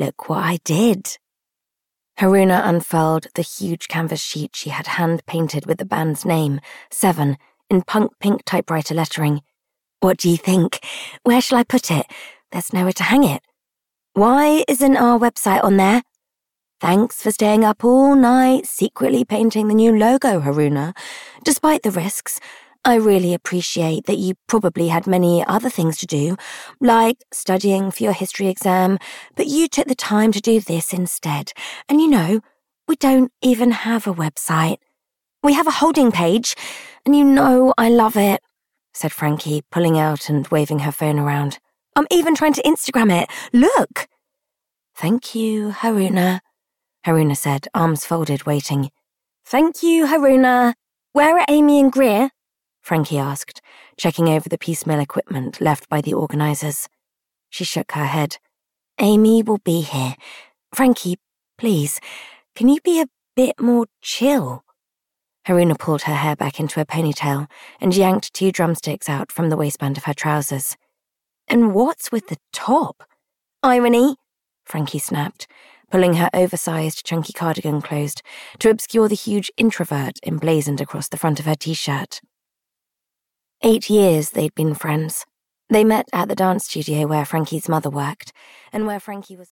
Look what I did. Haruna unfurled the huge canvas sheet she had hand-painted with the band's name, Seven, in punk pink typewriter lettering. What do you think? Where shall I put it? There's nowhere to hang it. Why isn't our website on there? Thanks for staying up all night, secretly painting the new logo, Haruna. Despite the risks, I really appreciate that you probably had many other things to do, like studying for your history exam, but you took the time to do this instead. And we don't even have a website. We have a holding page, and I love it, said Frankie, pulling out and waving her phone around. I'm even trying to Instagram it. Look! Thank you, Haruna, Haruna said, arms folded, waiting. Thank you, Haruna. Where are Amy and Greer? Frankie asked, checking over the piecemeal equipment left by the organisers. She shook her head. Amy will be here. Frankie, please, can you be a bit more chill? Haruna pulled her hair back into a ponytail and yanked 2 drumsticks out from the waistband of her trousers. And what's with the top? Irony, Frankie snapped, pulling her oversized, chunky cardigan closed to obscure the huge introvert emblazoned across the front of her t-shirt. 8 years they'd been friends. They met at the dance studio where Frankie's mother worked, and where Frankie was